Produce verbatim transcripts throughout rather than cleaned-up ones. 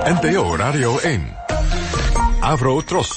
N P O Radio één. Avro Tros.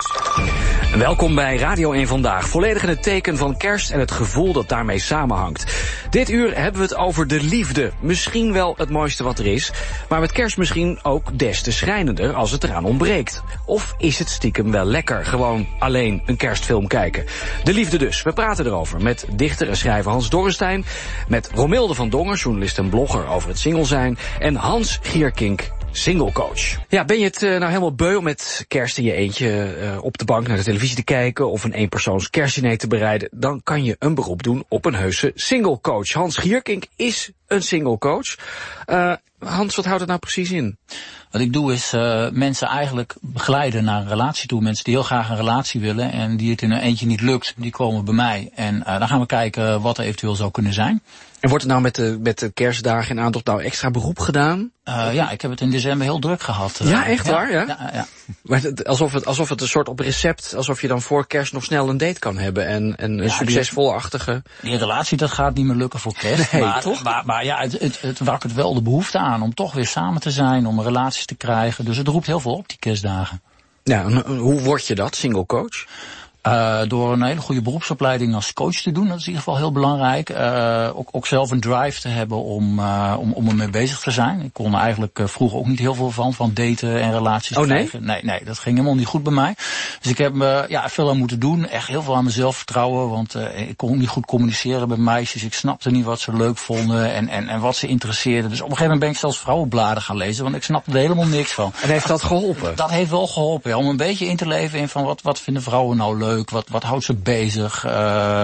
Welkom bij Radio één Vandaag. Volledig in het teken van kerst en het gevoel dat daarmee samenhangt. Dit uur hebben we het over de liefde. Misschien wel het mooiste wat er is, maar met kerst misschien ook des te schrijnender als het eraan ontbreekt. Of is het stiekem wel lekker, gewoon alleen een kerstfilm kijken? De liefde dus. We praten erover met dichter en schrijver Hans Dorrestein, met Romilde van Dongen, journalist en blogger over het single zijn, en Hans Gierkink, singlecoach. Ja, ben je het uh, nou helemaal beu om met kerst in je eentje uh, op de bank naar de televisie te kijken of een eenpersoons kerstdiner te bereiden, dan kan je een beroep doen op een heuse singlecoach. Hans Gierkink is een singlecoach. Uh, Hans, wat houdt het nou precies in? Wat ik doe is uh, mensen eigenlijk begeleiden naar een relatie toe. Mensen die heel graag een relatie willen en die het in een eentje niet lukt, die komen bij mij. En uh, dan gaan we kijken wat er eventueel zou kunnen zijn. En wordt er nou met de, met de kerstdagen en aantocht nou extra beroep gedaan? Uh, ja, ik heb het in december heel druk gehad. Uh, ja, echt waar? Ja? Ja, ja. Maar het, alsof, het, alsof het een soort op recept, alsof je dan voor kerst nog snel een date kan hebben en, en een ja, succesvolle-achtige... Die, die relatie, dat gaat niet meer lukken voor kerst. Nee, maar, toch? Maar, maar ja, het, het, het wakkert wel de behoefte aan om toch weer samen te zijn, om relaties te krijgen. Dus het roept heel veel op, die kerstdagen. Ja, en hoe word je dat, singlecoach? Uh, door een hele goede beroepsopleiding als coach te doen, dat is in ieder geval heel belangrijk. Uh, ook, ook zelf een drive te hebben om, uh, om, om ermee bezig te zijn. Ik kon er eigenlijk uh, vroeger ook niet heel veel van, van daten en relaties oh, nee? krijgen. Nee, nee, dat ging helemaal niet goed bij mij. Dus ik heb me uh, ja, veel aan moeten doen, echt heel veel aan mezelf vertrouwen, want uh, ik kon niet goed communiceren met meisjes. Ik snapte niet wat ze leuk vonden en, en, en wat ze interesseerden. Dus op een gegeven moment ben ik zelfs vrouwenbladen gaan lezen, want ik snapte er helemaal niks van. En heeft dat geholpen? Dat heeft wel geholpen, ja, om een beetje in te leven in van wat, wat vinden vrouwen nou leuk. Wat, wat houdt ze bezig? Uh,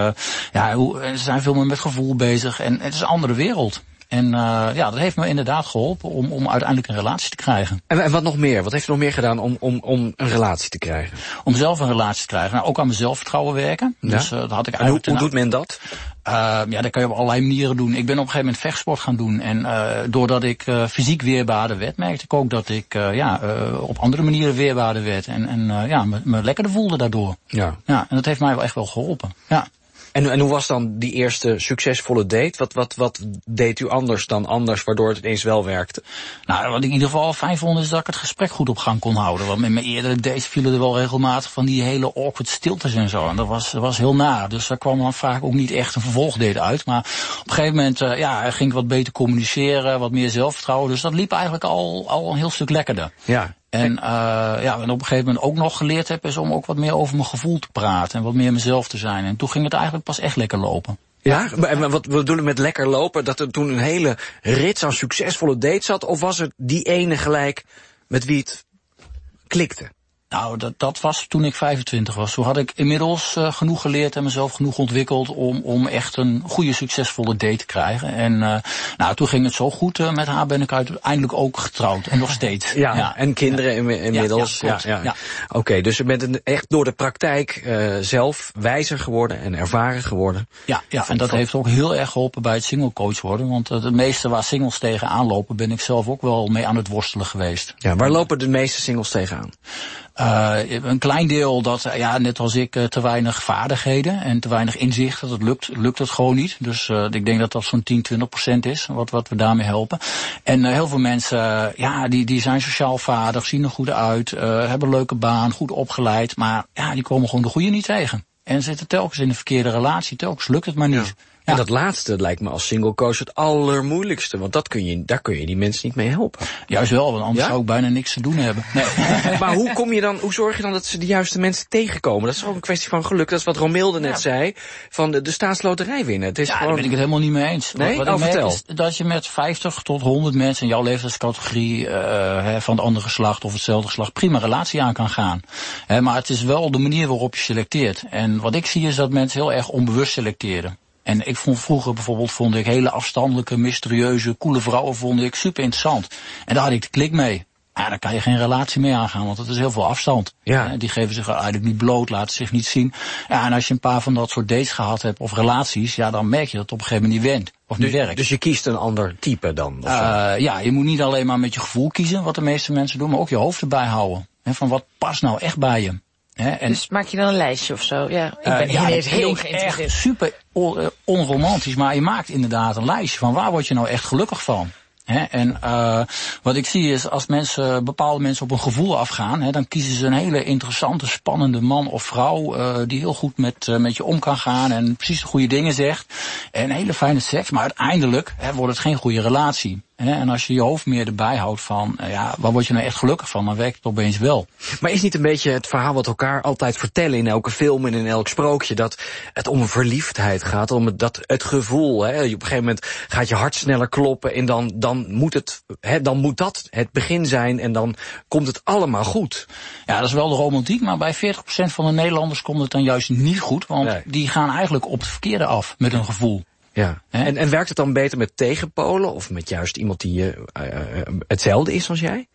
ja, hoe, ze zijn veel meer met gevoel bezig. En het is een andere wereld. En uh, ja, dat heeft me inderdaad geholpen om, om uiteindelijk een relatie te krijgen. En, en wat nog meer? Wat heeft u nog meer gedaan om, om, om een relatie te krijgen? Om zelf een relatie te krijgen. Nou, ook aan mijn zelfvertrouwen werken. Ja? Dus uh, dat had ik en hoe, hoe doet men dat? Uh, ja, dat kan je op allerlei manieren doen. Ik ben op een gegeven moment vechtsport gaan doen. En uh, doordat ik uh, fysiek weerbaarder werd, merkte ik ook dat ik uh, ja, uh, op andere manieren weerbaarder werd. En, en uh, ja, me, me lekkerder voelde daardoor. Ja. Ja, en dat heeft mij wel echt wel geholpen. Ja. En, en hoe was dan die eerste succesvolle date? Wat, wat, wat deed u anders dan anders, waardoor het ineens wel werkte? Nou, wat ik in ieder geval fijn vond, is dat ik het gesprek goed op gang kon houden. Want met mijn eerdere dates vielen er wel regelmatig van die hele awkward stiltes en zo. En dat was, dat was heel naar. Dus daar kwam dan vaak ook niet echt een vervolgdate uit. Maar op een gegeven moment uh, ja, ging ik wat beter communiceren, wat meer zelfvertrouwen. Dus dat liep eigenlijk al, al een heel stuk lekkerder. Ja. En, uh, ja, en op een gegeven moment ook nog geleerd heb, is om ook wat meer over mijn gevoel te praten. En wat meer mezelf te zijn. En toen ging het eigenlijk pas echt lekker lopen. Ja, en wat bedoel ik met lekker lopen? Dat er toen een hele rits aan succesvolle dates zat? Of was het die ene gelijk met wie het klikte? Nou, dat, dat was toen ik vijfentwintig was. Toen had ik inmiddels uh, genoeg geleerd en mezelf genoeg ontwikkeld om, om echt een goede, succesvolle date te krijgen. En uh, nou, toen ging het zo goed. Uh, met haar ben ik uiteindelijk ook getrouwd. En nog steeds. Ja, ja. En kinderen ja. inmiddels. Ja, ja, ja, ja. ja. Oké, okay, dus je bent echt door de praktijk uh, zelf wijzer geworden en ervaren geworden. Ja, ja, en dat heeft ook heel erg geholpen bij het singlecoach worden. Want uh, de meeste waar singles tegenaan lopen, ben ik zelf ook wel mee aan het worstelen geweest. Ja, waar lopen de meeste singles tegenaan? Uh, een klein deel dat, ja, net als ik, uh, te weinig vaardigheden en te weinig inzichten. Dat lukt, lukt het gewoon niet. Dus uh, ik denk dat dat zo'n tien, twintig procent is, wat, wat we daarmee helpen. En uh, heel veel mensen, uh, ja, die, die zijn sociaal vaardig, zien er goed uit, uh, hebben een leuke baan, goed opgeleid. Maar ja, die komen gewoon de goede niet tegen. En zitten telkens in een verkeerde relatie, telkens lukt het maar niet. Ja. Ja. En dat laatste lijkt me als singlecoach het allermoeilijkste. Want dat kun je, daar kun je die mensen niet mee helpen. Juist wel, want anders ja? zou ik bijna niks te doen hebben. Nee. Maar hoe kom je dan, hoe zorg je dan dat ze de juiste mensen tegenkomen? Dat is ook een kwestie van geluk. Dat is wat Romilde net ja. zei, van de, de staatsloterij winnen. Het is ja, gewoon... daar ben ik het helemaal niet mee eens. Nee? Wat oh, ik merk vertel. is dat je met vijftig tot honderd mensen in jouw leeftijdscategorie uh, van het andere geslacht of hetzelfde geslacht prima relatie aan kan gaan. He, maar het is wel de manier waarop je selecteert. En wat ik zie is dat mensen heel erg onbewust selecteren. En ik vond vroeger bijvoorbeeld, vond ik hele afstandelijke, mysterieuze, coole vrouwen vond ik super interessant. En daar had ik de klik mee. Ja, daar kan je geen relatie mee aangaan, want dat is heel veel afstand. Ja. Die geven zich eigenlijk niet bloot, laten zich niet zien. Ja, en als je een paar van dat soort dates gehad hebt of relaties, ja, dan merk je dat het op een gegeven moment niet went. Of niet dus, werkt. Dus je kiest een ander type dan? Of uh, ja, je moet niet alleen maar met je gevoel kiezen, wat de meeste mensen doen, maar ook je hoofd erbij houden. He, van wat past nou echt bij je? He, en dus maak je dan een lijstje of zo? Ja, ik ben uh, ja, heel, heel echt geïnteresseerd. Super on, uh, onromantisch, maar je maakt inderdaad een lijstje van waar word je nou echt gelukkig van. He, en uh, wat ik zie is, als mensen, bepaalde mensen op een gevoel afgaan, he, dan kiezen ze een hele interessante, spannende man of vrouw, uh, die heel goed met, uh, met je om kan gaan en precies de goede dingen zegt. En hele fijne seks, maar uiteindelijk he, wordt het geen goede relatie. He, en als je je hoofd meer erbij houdt van, uh, ja, waar word je nou echt gelukkig van, dan werkt het opeens wel. Maar is niet een beetje het verhaal wat elkaar altijd vertellen in elke film en in elk sprookje, dat het om een verliefdheid gaat, om het, dat, het gevoel, hè? Op een gegeven moment gaat je hart sneller kloppen en dan, dan moet het, hè, dan moet dat het begin zijn en dan komt het allemaal goed. Ja, dat is wel de romantiek, maar bij veertig procent van de Nederlanders komt het dan juist niet goed, want nee. die gaan eigenlijk op het verkeerde af met een gevoel. Ja. En, en werkt het dan beter met tegenpolen of met juist iemand die uh, uh, hetzelfde is als jij?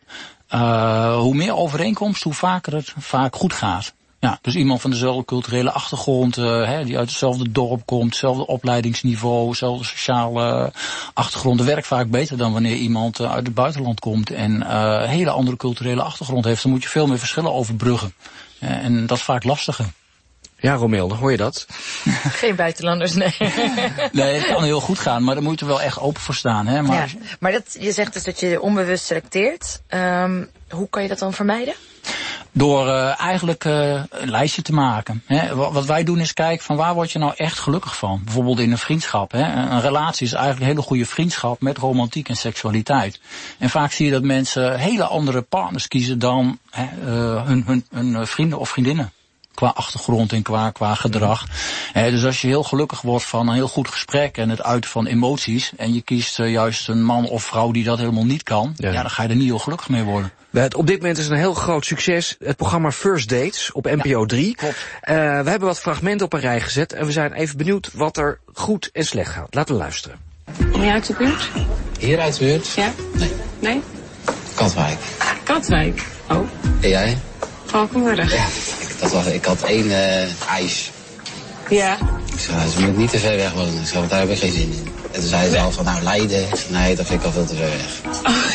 Uh, hoe meer overeenkomst, hoe vaker het vaak goed gaat. Ja, dus iemand van dezelfde culturele achtergrond, uh, hè, die uit hetzelfde dorp komt, hetzelfde opleidingsniveau, hetzelfde sociale achtergrond. Dat werkt vaak beter dan wanneer iemand uh, uit het buitenland komt en uh, een hele andere culturele achtergrond heeft. Dan moet je veel meer verschillen overbruggen. Uh, en dat is vaak lastiger. Ja, Romilde, hoor je dat? Geen buitenlanders, nee. Nee, het kan heel goed gaan, maar daar moet je wel echt open voor staan. Hè? Maar, ja, maar dat, je zegt dus dat je onbewust selecteert. Um, hoe kan je dat dan vermijden? Door uh, eigenlijk uh, een lijstje te maken. Hè. Wat wij doen is kijken van waar word je nou echt gelukkig van. Bijvoorbeeld in een vriendschap. Hè. Een relatie is eigenlijk een hele goede vriendschap met romantiek en seksualiteit. En vaak zie je dat mensen hele andere partners kiezen dan hè, uh, hun, hun, hun vrienden of vriendinnen. Qua achtergrond en qua, qua gedrag. He, dus als je heel gelukkig wordt van een heel goed gesprek en het uiten van emoties, en je kiest uh, juist een man of vrouw die dat helemaal niet kan, ja. ja, dan ga je er niet heel gelukkig mee worden. Op dit moment is het een heel groot succes het programma First Dates op N P O drie. Ja, klopt. Uh, we hebben wat fragmenten op een rij gezet en we zijn even benieuwd wat er goed en slecht gaat. Laten we luisteren. Kom je uit de buurt? Hier uit de buurt? Ja. Nee. Nee? Katwijk. Katwijk? Oh. En jij? Valkenburg. Ja, ik, dat was, ik had één uh, ijs. Ja. Ik zei, ze moet niet te ver weg wonen. Ik zei, want daar heb ik geen zin in. En toen zei ze al van, nou Leiden. Ik zei, nee, dat vind ik al veel te ver weg. Oh.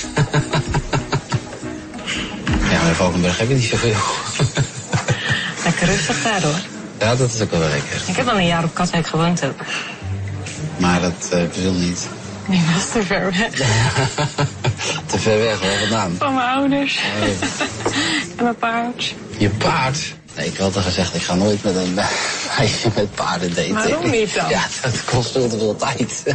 Ja, maar in Valkenburg heb je niet zoveel. Lekker rustig daar hoor. Ja, dat is ook wel lekker. Ik heb al een jaar op Katwijk gewoond ook. Maar dat uh, wil niet. Nee, dat is te ver weg. Te ver weg, hoor, vandaan. Van mijn ouders. Oh. En mijn paard. Je paard? Nee, ik had al gezegd, ik ga nooit met een meisje met paarden daten. Waarom niet dan? Ja, dat kost veel te veel tijd.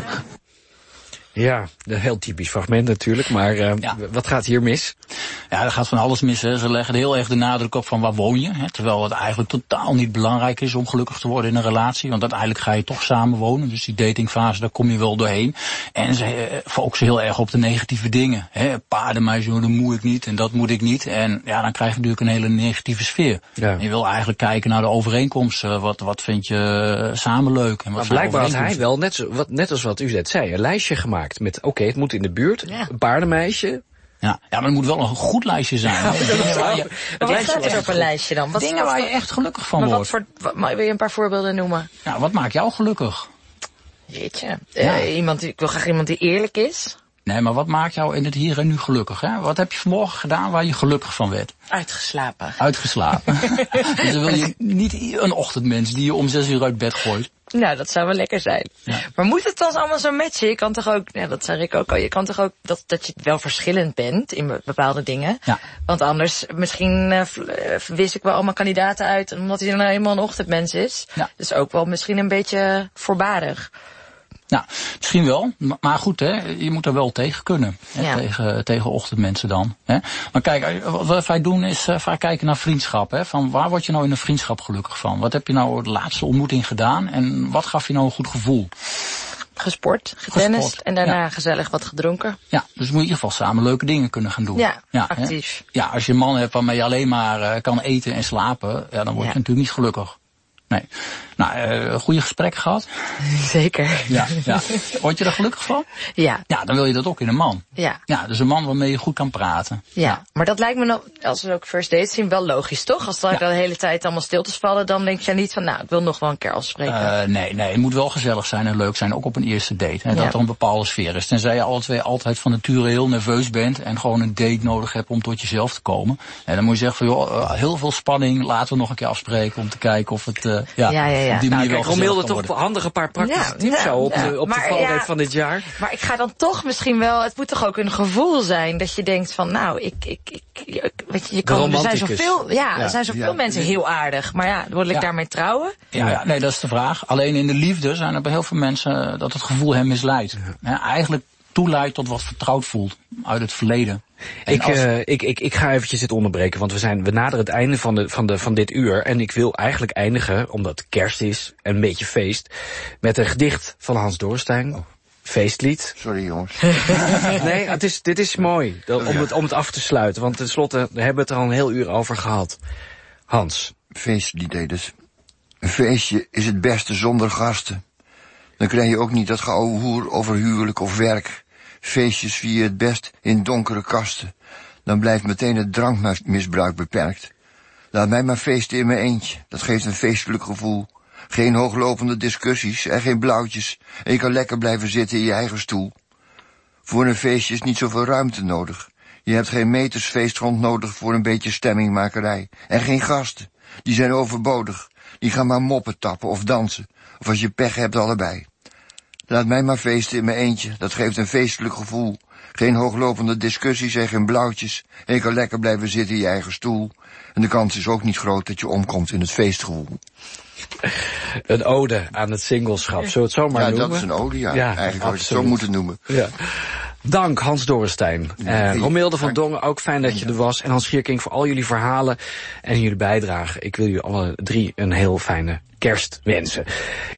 Ja, een heel typisch fragment natuurlijk, maar uh, ja. wat gaat hier mis? Ja, er gaat van alles mis. Hè. Ze leggen heel erg de nadruk op van waar woon je. Hè, terwijl het eigenlijk totaal niet belangrijk is om gelukkig te worden in een relatie. Want uiteindelijk ga je toch samen wonen. Dus die datingfase, daar kom je wel doorheen. En ze uh, focussen heel erg op de negatieve dingen. Hè. Paardenmeisje, dat moet ik niet en dat moet ik niet. En ja, dan krijg je natuurlijk een hele negatieve sfeer. Ja. En je wil eigenlijk kijken naar de overeenkomsten. Wat, wat vind je uh, samen leuk? En wat maar blijkbaar had hij wel, net, zo, wat, net als wat u net zei, een lijstje gemaakt. Met oké, okay, het moet in de buurt, ja. Een paardenmeisje. Ja, ja, maar het moet wel een goed lijstje zijn. Ja, dingen waar je, wat wat gaat er op een lijstje dan? Wat, dingen waar je echt gelukkig van maar wordt. Wat voor, wat, wil je een paar voorbeelden noemen? Ja, wat maakt jou gelukkig? Jeetje, ja. uh, iemand, ik wil graag iemand die eerlijk is. Nee, maar wat maakt jou in het hier en nu gelukkig? Hè? Wat heb je vanmorgen gedaan waar je gelukkig van werd? Uitgeslapen. Uitgeslapen. Dus dan wil je niet een ochtendmens die je om zes uur uit bed gooit. Nou, dat zou wel lekker zijn. Ja. Maar moet het dan allemaal zo matchen? Je kan toch ook, ja, dat zeg ik ook al, je kan toch ook dat, dat je wel verschillend bent in bepaalde dingen. Ja. Want anders, misschien uh, wist ik wel allemaal kandidaten uit, omdat hij nou eenmaal een ochtendmens is. Ja. Dus ook wel misschien een beetje voorbarig. Nou, misschien wel. Maar goed, hè, je moet er wel tegen kunnen. Hè, ja. tegen, tegen ochtendmensen dan. Hè. Maar kijk, wat wij doen is uh, vaak kijken naar vriendschap. Hè, van waar word je nou in een vriendschap gelukkig van? Wat heb je nou de laatste ontmoeting gedaan? En wat gaf je nou een goed gevoel? Gesport, getennist en daarna ja. gezellig wat gedronken. Ja, dus moet je in ieder geval samen leuke dingen kunnen gaan doen. Ja, ja actief. Hè. Ja, als je een man hebt waarmee je alleen maar uh, kan eten en slapen, ja, dan word je ja. natuurlijk niet gelukkig. Nee. Nou, uh, goede gesprek gehad. Zeker. Ja, ja. Word je er gelukkig van? Ja. Ja, dan wil je dat ook in een man. Ja. Ja, dus een man waarmee je goed kan praten. Ja, ja. Maar dat lijkt me nog, als we ook first dates zien, wel logisch, toch? Als er ja. de hele tijd allemaal stiltes vallen, dan denk je niet van, nou, ik wil nog wel een keer afspreken. Uh, nee, nee, het moet wel gezellig zijn en leuk zijn, ook op een eerste date. Hè, dat ja. er een bepaalde sfeer is. Tenzij je alle twee altijd van nature heel nerveus bent en gewoon een date nodig hebt om tot jezelf te komen. En dan moet je zeggen van, joh, uh, heel veel spanning, laten we nog een keer afspreken om te kijken of het, uh, Ja, ja, ja. ja. Die nou, kijk, Romilde toch handige paar praktische ja, tips ja, zo op ja. de, op maar, de valreep ja, van dit jaar. Maar ik ga dan toch misschien wel, het moet toch ook een gevoel zijn dat je denkt van, nou, ik, ik, ik, ik weet je, je kan, er zijn zoveel, ja, ja, er zijn zoveel ja. mensen heel aardig. Maar ja, wil ik ja. daarmee trouwen? Ja, ja, nee, dat is de vraag. Alleen in de liefde zijn er bij heel veel mensen dat het gevoel hen misleidt. Ja, eigenlijk toeleidt tot wat vertrouwd voelt uit het verleden. Ik, als... uh, ik, ik, ik ga eventjes dit onderbreken, want we zijn we naderen het einde van, de, van, de, van dit uur. En ik wil eigenlijk eindigen, omdat het kerst is en een beetje feest, met een gedicht van Hans Dorrestein. Oh. Feestlied. Sorry jongens. Nee, het is, dit is mooi, om het, om het af te sluiten. Want tenslotte hebben we het er al een heel uur over gehad. Hans. Feestlied, dus. Een feestje is het beste zonder gasten. Dan krijg je ook niet dat geouwe hoer over huwelijk of werk. Feestjes vier je het best in donkere kasten. Dan blijft meteen het drankmisbruik beperkt. Laat mij maar feesten in mijn eentje. Dat geeft een feestelijk gevoel. Geen hooglopende discussies en geen blauwtjes. En je kan lekker blijven zitten in je eigen stoel. Voor een feestje is niet zoveel ruimte nodig. Je hebt geen metersfeestgrond nodig voor een beetje stemmingmakerij. En geen gasten. Die zijn overbodig. Die gaan maar moppen tappen of dansen. Of als je pech hebt, allebei. Laat mij maar feesten in mijn eentje. Dat geeft een feestelijk gevoel. Geen hooglopende discussies en geen blauwtjes. En je kan lekker blijven zitten in je eigen stoel. En de kans is ook niet groot dat je omkomt in het feestgevoel. Een ode aan het singleschap, zullen we het zo maar ja, noemen? Ja, dat is een ode, ja. ja Eigenlijk had je het zo moeten noemen. Ja. Dank, Hans Dorrestein. Ja, uh, Romilde van Dongen, ook fijn dat je er was. En Hans Gierking voor al jullie verhalen en jullie bijdrage. Ik wil jullie alle drie een heel fijne kerst wensen.